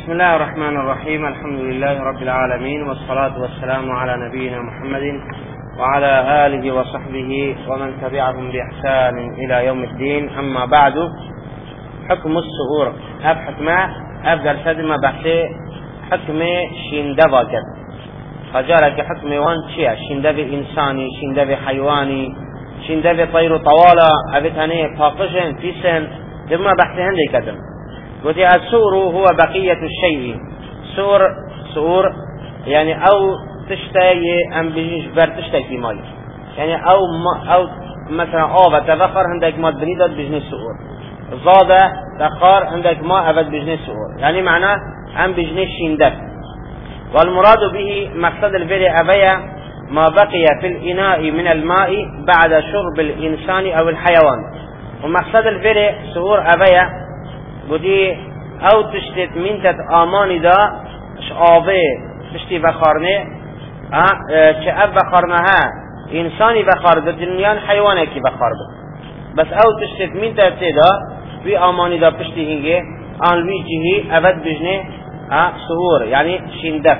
بسم الله الرحمن الرحيم. الحمد لله رب العالمين، والصلاة والسلام على نبينا محمد وعلى آله وصحبه ومن تبعهم بإحسان إلى يوم الدين. أما بعد، حكم الصغور هف حكمه أفضل سدما بحثي حكم شنده واجد فجارك حكم وان چیه؟ شنده انسانی، شنده حیوانی، شنده طیر طوالا أبتاني فاقشن فيسن دم بحثي هندي كدم. قلت السور هو بقية الشيء. سور يعني أو تشتهي أم بيجيش بر تشتهي ماي، يعني أو مثلا تفخر عندك ما بنيدت بجنس سور، زاد تخار عندك ما أبد بجنس سور، يعني معناه أم بجنس شندك. والمراد به مقصد الفعل أبيا ما بقي في الإناء من الماء بعد شرب الإنسان أو الحيوان. ومقصد الفعل سور أبيا بودی او تشتت منتت آمانی دا آبه تشتی بخارنه چه اب بخارنه ها انسانی بخار دا دنیان حیوانه کی بخار دا بس او تشتت منتت دا وی آمانی دا پشتی هنگه آنوی جهی ابد بجنه سهور يعني شندف.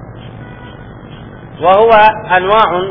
وهو انواع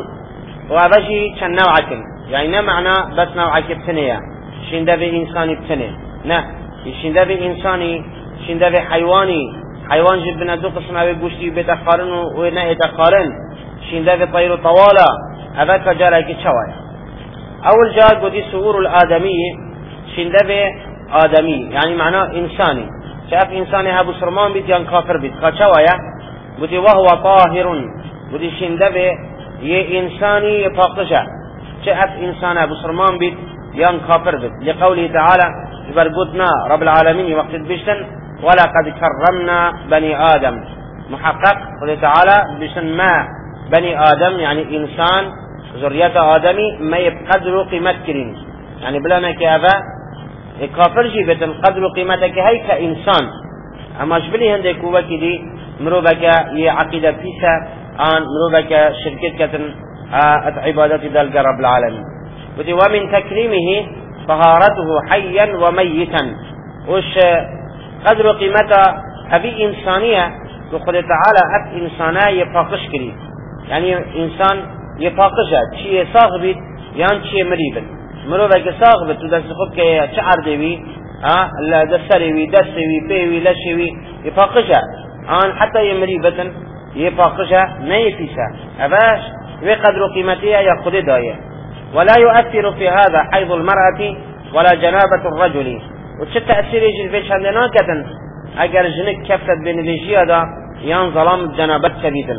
وابجي كان نوع كل يعني نه معنى بس نوع كبتنية شندف انساني بتنه نه شنده انسانی، شنده حیوانی، حیوان جد بنا دو قسم اوی گوشتی بتقارن و نه اتقارن. شنده طیر طوالا اوه کجاره که چوایا. اول جا گودی سعور الادمی، شنده آدمی یعنی معنا انسانی، چه اف انسانی ها بسرمان بید یا کافر بید که چوایا. گودی وهو طاهرون، گودی شنده یه انسانی پاکشه، چه اف انسان ها بسرمان بید یا کافر بید. لقوله تعالی برقدنا رب العالمين وقت بشتن ولقد كرمنا بني آدم. محقق قال تعالى بشتن ما بني آدم يعني إنسان ذرية آدمي ما يبقدر قيمت كرين، يعني بلا ما كأبا كافر جيبتن قدر قيمتك هاي كإنسان. أما شبلي هندك وكي دي مروبك يعقيدة فيسا آن مروبك شركت كتن عبادة دلق رب العالمين. ومن تكريمه طهارته حيا وميتا. وش قدر قيمته هذه إنسانية وقال تعالى أف إنسانا يفاقش كري، يعني إنسان يفاقشه شيء صاغبت يعني شيء مريبا مروبك صاغبت ودرس خب كشعر دوي لا دسري دسوي بيوي لشوي يفاقشه عن حتى يمريبة يفاقشه نيفيسه أباش وقدر قيمتها يقول دايه. ولا يؤثر في هذا حيض المرأة ولا جنابة الرجل. وش التأثير يجي الفيش عندنا كتن اگر جنك كفت بين الفيشية دا يان ظلام جنابت كبيتن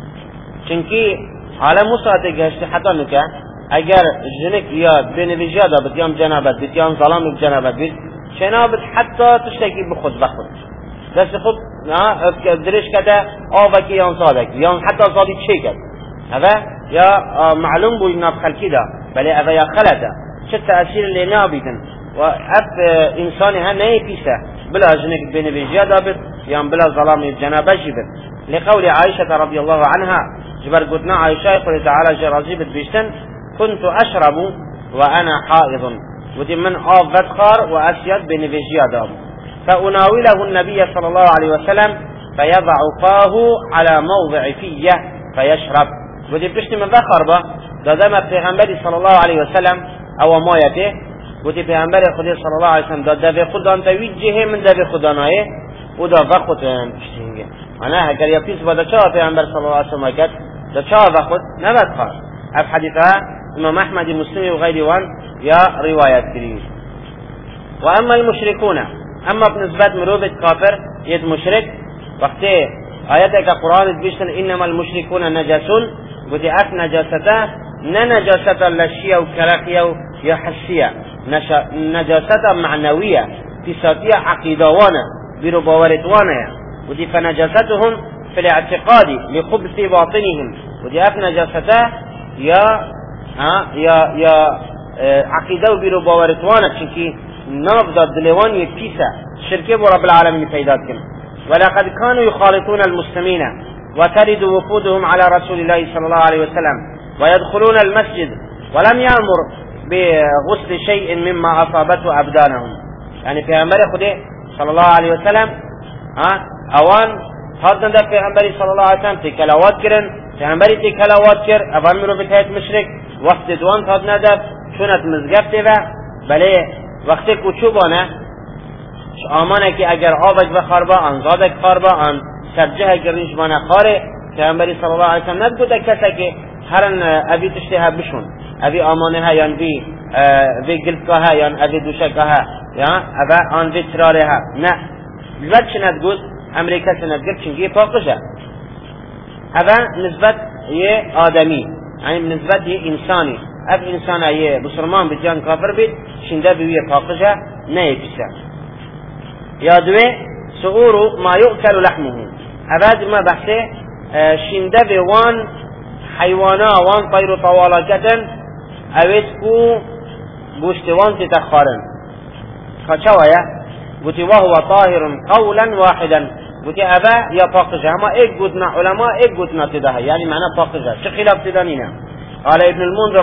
چنكي على مصادق هشت حتى نكا اگر جنك يا بين الفيشية دا بتيان جنابت بتيان ظلام جنابت بيت شنابت حتى تشتكي بخد دست خود درش كده آوكي يان صادق يان حتى صادق شي كده هذا يا معلوم بو يناب خلقي دا بل هذا يا خلده شو تأثير اللي نابيتن وأب إنساني هنأي فيسه بلا جنك بين بيجيا دابت يام بلا ظلام الجنابة جبت. لقول عائشة رضي الله عنها جبر قدنا عائشة يقول تعالى جرازيبت بيشتن كنت أشرب وأنا حائض ودي من ذكر وأسيد بين بيجيا داب فأناوله النبي صلى الله عليه وسلم فيضع فاه على موضع فيه فيشرب. ودي بشتي من ذكر با دام پیغمبر صلى الله عليه وسلم او مایته ودي پیغمبر خدا صلى الله عليه وسلم داده خودان توجه من داده خدانایه و دا وقت پشتینگه انا اگر یا پیس بده چا پیغمبر صلى الله عليه وسلم کرد دا چا وقت نبات خواهد. اف حدیثها امام احمد مسلم و غیری وان یا روایت کردید. و اما المشركون اما بنسبت مروبت کافر ید مشرک وقتی آیت که قرآن بیشتن انما المشركون نجسون ودي اف نجاسته نه نجاسته لشيه وكراخيه يا حسيه نجاسته معنويه صفاتيه عقيدوانه برباورتوانه ودي فنجاستهم في الاعتقاد لخبث باطنهم ودي اف نجاسته يا عقيده برباورتوانه چونكي نافذ دلوان يكيسه شركه رب العالمين پیدا کن. ولقد كانوا يخالطون المسلمين وترد وفودهم على رسول الله صلى الله عليه وسلم ويدخلون المسجد ولم يأمر بغسل شيء مما أصابته أبدانهم. يعني في أمر خده صلى الله عليه وسلم اوان هادن در پیغمبری صلی الله علیه وسلم تکلاوات کرن پیغمبری تکلاوات کرد اوان مرو بتایت مشرک وقت دوان هاد ندب چونت مزگفته و بله وقت کوچوبانه آمانه که اگر آبک بخار با آن زادک خار با آن سرجه گرنش بانه خاره پیغمبری صلی الله علیه وسلم نگوده کسی که هرن ابی تشته ها بشون ابی آمانه ها یا بی گلدگاه ها یا ابی دوشگاه ها یا ابا آن بی تراره ها نه البته چه ندگود امریکا چه ندگود چنگی پاکشه ابا نسبت یه آدمی یعنی نسبت یه انسانی اب انسان یه بسرمان بجان کافر بید شنده بیوی پاکشه نه پیشه یا دوی سعور ما یؤکل لحمه ابا ما بحثه شنده به وان حیوانا وان طیر طوالکتن اوید کو گوشتوان تتخارن خچوایا گوتی وهو طاهر قولا واحدا گوتی ابا یا پاکشه اما ایک گوتنا علماء ایک گوتنا تده یعنی معنی پاکشه چه خلاف تدانینه قال ابن المنذر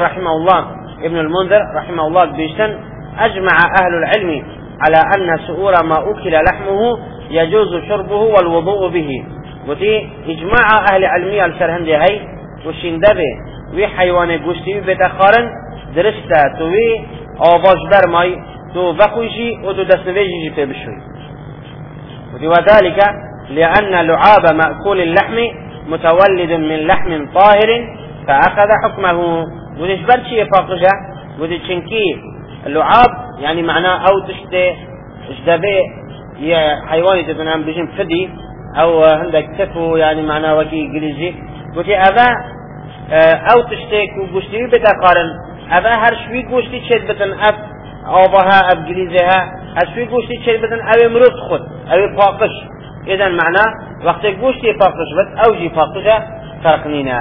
رحمه الله بیشتن اجمع اهل العلم على ان سؤور ما اكل لحمه يجوز شربه والوضوء به گوتی اجماع اهل علمی السرهنده هی وشندبه وی حیوان گوشتی بتخارن درسته تو وی آواز برمای تو بخوشی و تو دستنویجی پی بشوی وذلك لأن لعاب مأكول اللحم متولد من لحم طاهر فأخذ حكمه وديش برشي فاقجة ودي چنكي اللعاب يعني معناه او تشتي اشدبه يا حيواني تتنام بجن فدي او عندك كتفو يعني معناه وكي انجليزي ودي ابا او تشتي كوشتي بتقارن ابا هر شوي گوشتی چد بتن اب آبها اب گلیزها هر گوشتی چد بتن او مرد خود او پاقش اذن معناه وقت گوشتی پاقش بس او جی پاقشه فرق نینا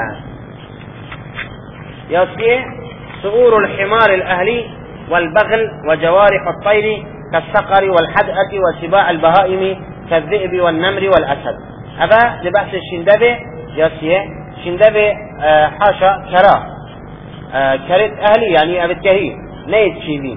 يصير سعور الحمار الأهلي والبغل وجوارح الطير كالصقر والحدأة وسباع البهائم كالذئب والنمر والأسد هذا لبحث الشندبة يصير شندبة حاشا كرا كرت أهلي يعني أبد كهي نيت شيبين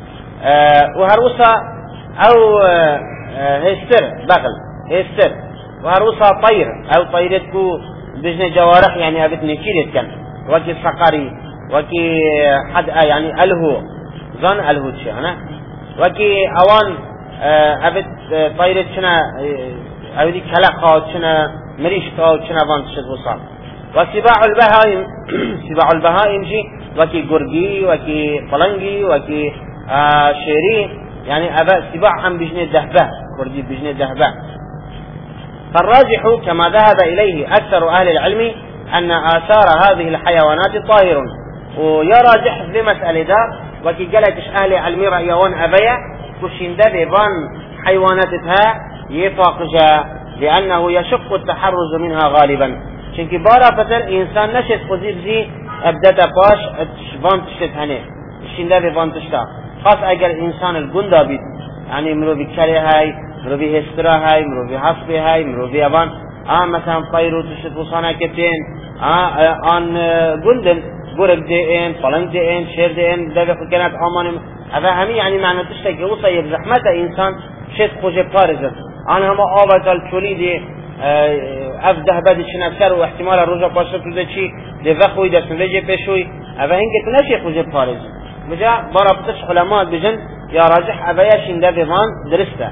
وهروسا أو هستر بغل هستر وهروسا طير أو طيرتكو بجن جوارح يعني أبد نكيرت كان وكي صقري وكي حدأ يعني ألهو ظن ألهو تشانا وكي أوان أبد طيرت شنا أبدي كلاقا شنا مريشكا شنا فان تشد وصال وسباع البهائم سباع البهائم جي وكي قرقي وكي طلنقي وكي شيري يعني أبا سباع هم بجنة دهبة قرقي بجنة دهبة فالراجح كما ذهب إليه أكثر أهل العلم أن آثار هذه الحيوانات طاهر ويراجح في مسألة دا وكي قالتش أهل العلم رأيون أبيا كشين دبيبان حيواناتها يفاقجا لأنه يشق التحرز منها غالبا چونك بارا فتر إنسان نشد خزيب زي أبدأ باش فان تشتت هنه كشين دبيبان تشتا خاص أجر إنسان القندا بيت يعني مرو بكري هاي مرو بهسترا هاي مرو بحصبي هاي مرو بيابان مثلا طيرو تشت وصانا كتين آن قندن قرق دين طلنق دين شير دين دبخ كانت آمان هذا همي يعني معنى تشتكي وصيب زحمة إنسان شت خوش بارزة أنا هما آبت الشولي دي أفده بدي شنفسر واحتمال الرجع باشر كده شي دبخوي دست نجي بشوي هذا هنك تنشي خوش بارزة بجا برابطش علماء بجن يا راجح أبايا شنده بضان درسته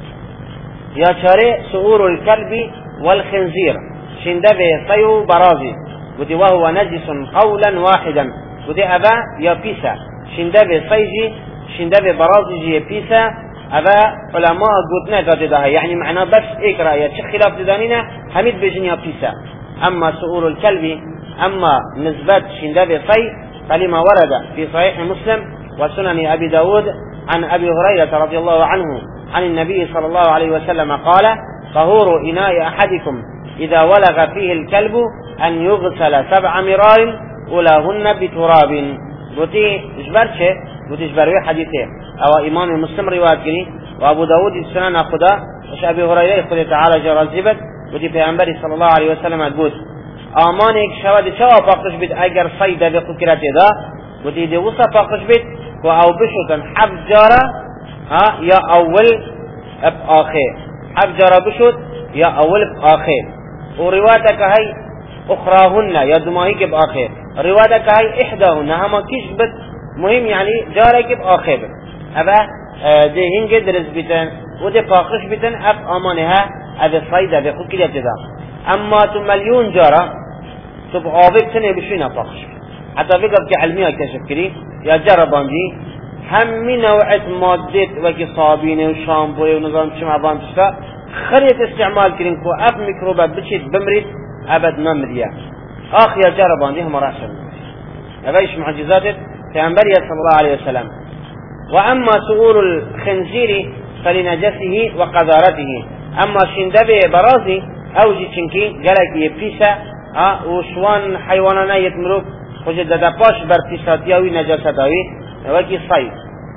يا شارع سؤور الكلب والخنزير شندبه طيو برازي ودي وهو نجس قولا واحدا ودي أبا يا بيسا شندبه صيجي شندبه برازي يا بيسا أبا علماء قدنا قاددها يعني معناه بس اقرأ يا شيخ خلاف دانينا حميد بجن يا بيسا أما سؤور الكلب أما نسبة شندبه صي فلما ورد في صحيح مسلم وسنن أبي داود عن أبي هريرة رضي الله عنه عن النبي صلى الله عليه وسلم قال طهور إناء أحدكم إذا ولغ فيه الكلب أن يغسل 7 مرار أولاهن بتراب قلتي إجبرشه قلتي إجبروي حديثه أو إمام مسلم رواية كني وأبو داود السنن أخذا وش أبي هريرة يقول تعالى جرازبت قلتي في أنبري صلى الله عليه وسلم قلت آمانك شواد شوا باقش بيت أجر صيدا بقكرته ذا قلتي دي وصا باقش بيت وأو بشوتن حب جارة يا أول أب آخر أفجر بشد يا أول بآخر، وروايتك هاي أخراهن يا دماهيك بآخر، روايتك هاي إحداهن هما كشبت مهم يعني جارك بآخر أبا ده هنج درس بيتن وده باقش بيتن أب أمانها أبا صيدة بخود كده تدا. أما تو مليون جارة تب عابد سنة بشوينا باقش حتى بقى كعلمية كشف كري يا جارة باندي هم نوعة مادة وكي صابين وشامبو ونظام شمع باندشتا خريط استعمال كرين كو أب ميكروبات بتشيت بمريد أبد ما مديا آخ يا جارة باندي هم رأسا أبايش معجزات پیغمبر صلى الله عليه وسلم. وأما سؤول الخنزير فلنجسه وقذارته، أما شندبه برازي أوجي چنكي جلك يبسيسا وشوان حيوانانا يتمروك وجد دپاش بر پیساتياوي نجاستاوي وكي صيد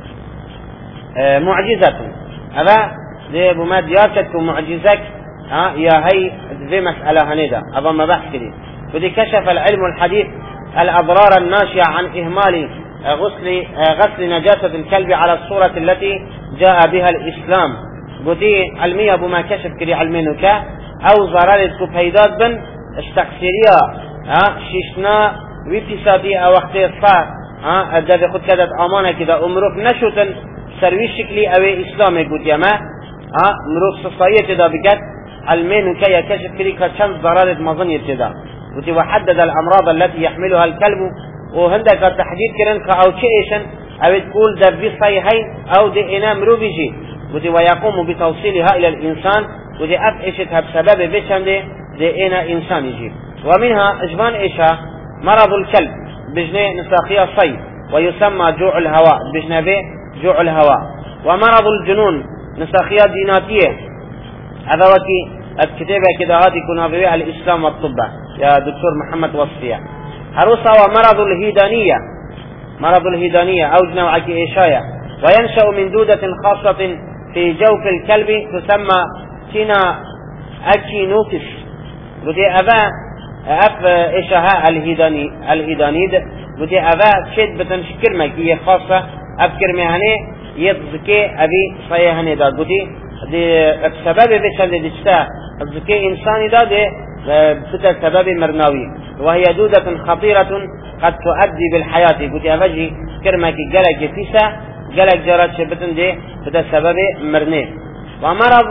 معجزة أبا ذي بما ديارتك معجزك يا هي ذي مسألة هنيدا أبا ما بحث كده. وذي كشف العلم الحديث الأضرار الناشئة عن إهمال غسل نجاسة الكلب على الصورة التي جاء بها الإسلام. قدي علمية بما كشف كري علمينك أو ضرارة كبهيدات بن اشتقسيريا شيشنا ويبتسابي أو وقتي الصار أدى خد كدت أمانة كده أمروك نشوتن سروي شكلي أو إسلامي قدي ما مروك صصاية كده بكت علمينك يا كشف كري كشان ضرارة مظنية كده. وحدد الأمراض التي يحملها الكلب وهندك تحديد كرنك أو شيئا أو تقول ده بصيحين أو دي إنا مروبيجي ويقوم بتوصيلها إلى الإنسان ودي أفئشتها بسبب بيشان دي إنا إنسان يجي. ومنها إجبان إيشا مرض الكلب بجنة نساقية صي ويسمى جوع الهواء بجنة به جوع الهواء. ومرض الجنون نساقية ديناتية هذا وكي الكتابة كده هذه كنا بها الإسلام والطب يا دكتور محمد وصفية. هروسا ومرض الهيدانية مرض الهيدانية أو نوع إيشايا وينشأ من دودة خاصة في جوف الكلب تسمى تينا أكينوكس. ودي أبا أف إشهاء الهيدانيد ودي أبا شد بتنشكر مكية خاصة أفكر مهني يتزكي أبي صيهني دا ودي بسبب بشان دي جتا الزكي إنساني دا دي بسبب مرناوي وهي دودة خطيرة قد تؤدي بالحياة ودي أفجي كرمكي جلق فيسا جلق جرات شبتن دي بسبب مرني. ومرض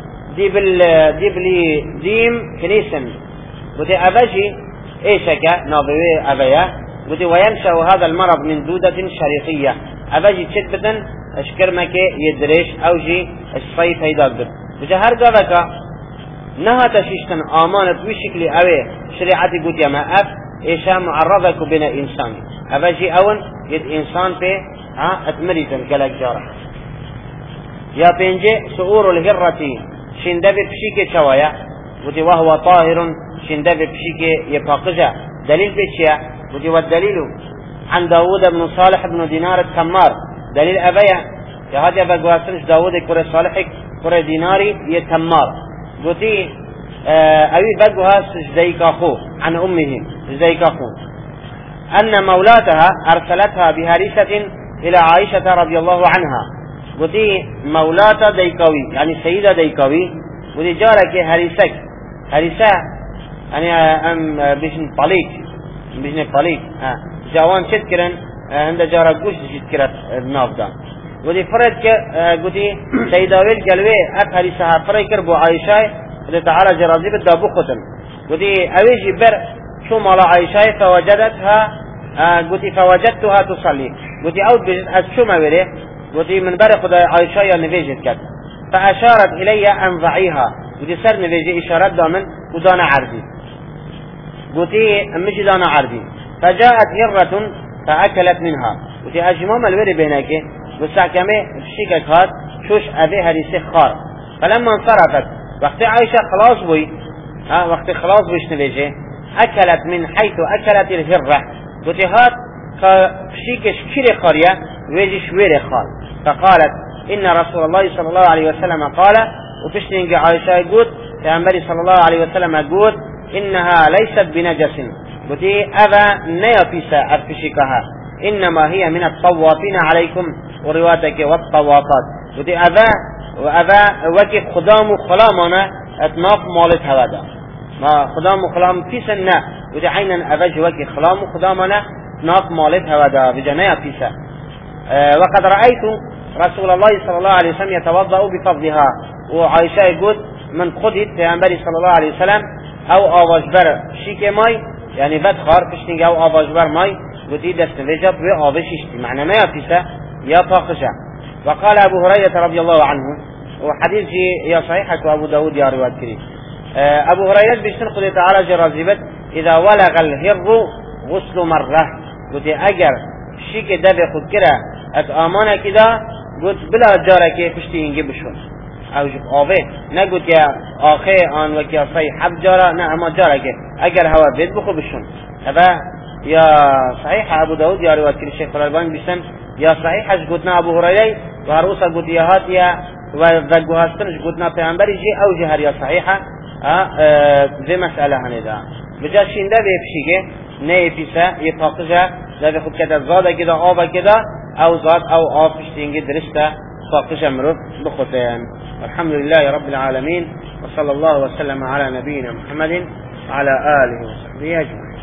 ديم كنيسن ودي أفجي إيشكا ناظري أبيا ودي وينشأ هذا المرض من دودة شريطية أفجي شبتن اشكرمك يدريش اوجي الصيف هيداقدر وجهر قابك نها تشيشتن امانت وشكلي اوي شريعتي قد يما اف ايشا معرضك بين انسان افاجي اون يد انسان في اتمريزن كلاك جارح. يا بينجي سؤور الهرة شندب بشيك شوايا ودي وهو طاهر شندب بشيك يفاقجا دليل بشيا ودي والدليل عن داود بن صالح بن دينار التمار دليل أبيا كهذا بقواسنش داود كره صالحك كره ديناري يتمار قلتي أبي بقوها زيك أخوه عن أمه زيك أخوه أن مولاتها أرسلتها بهريسة إلى عائشة رضي الله عنها. قلتي مولاة ديكوي يعني سيدة ديكوي ودي جارك هريسة يعني بيشن طليق جوان شكرا عند جارك قوش شكرت النافذة ودي فرد قلتي سيداويل قلوي أكهري سها فرد كربو عايشاي ودي تعالى جرازي بدا بخطن قلتي أويجي بر شو مالا عايشاي فوجدتها تصلي قلتي أود بجد أشو ما ولي قلتي من بر خدا عايشاي نفيجت كت فأشارت إلي أن ضعيها قلتي سر نفيجي إشارات دامن ودانا عرضي قلتي أمشي دانا عرضي فجاءت هرة فأكلت منها وتي أجمام الوري بينك وساكمه بشيكك هات شوش أبي هريسي خار. فلما انصرفت وقت عائشة خلاص بوي وقت خلاص بويش نبيجي أكلت من حيث أكلت الهرة وتي هات بشيكش كيري خارية ويجيش ويري خار. فقالت إن رسول الله صلى الله عليه وسلم قال وتشتنج عائشة يقول فأنبري صلى الله عليه وسلم يقول إنها ليست بنجس قلتي أبا نيفيسا أفشكها إنما هي من الطوافين عليكم وروايتك والطوافات قلتي أبا و اوه وکی خدام و خلامانه اتناف مالت هودا ما خدام و خلام پیسن نه وده عینا اوه جوکی خلام و خدامانه اتناف مالت هودا بجنه پیسه وقد رأيت رسول الله صلى الله عليه وسلم يتوضأ بفضلها وعائشة يقول من خدت پیامبری صلى الله عليه وسلم او آواجبر شیک مای يعني بدخار كشتنج او آواجبر مای قلت دست وجب و آوششتي معنى ما يفيسه يا طاقشة. وقال أبو هريرة رضي الله عنه وحديث يا صحيحة وأبو داود يا رواية كريم أبو هريرة بيشتن قل تعالى جرازبت إذا ولغ الهر غسل مرة قلت أجر شيك دبي خد كده أتأمانة كده قلت بلا جارك كشتي إنجي بشون أو جب آوه نقول يا آخي آن وكي صحيح حب جارة نعم جارك أجر هوا بيت بخو بشون هذا يا صحيح أبو داود يا رواية كريم الشيخ الألباني بيشتن يا صحيح اش قلنا ابو هريره وعروسه قلت يا هاتيا وذقوهاستنش قلنا پیغمبر جي او جهر يا صحيحه ذي مساله هندا بجا شینده بيفشيگه نه پیسه يطاقجه ذا خود كده زاده كده آبا كده او زاد او آب پشتینگه درسته طاقجه مروف بخطين. الحمد لله رب العالمين وصلى الله وسلم على نبينا محمد وعلى آله وصحبه أجمعين.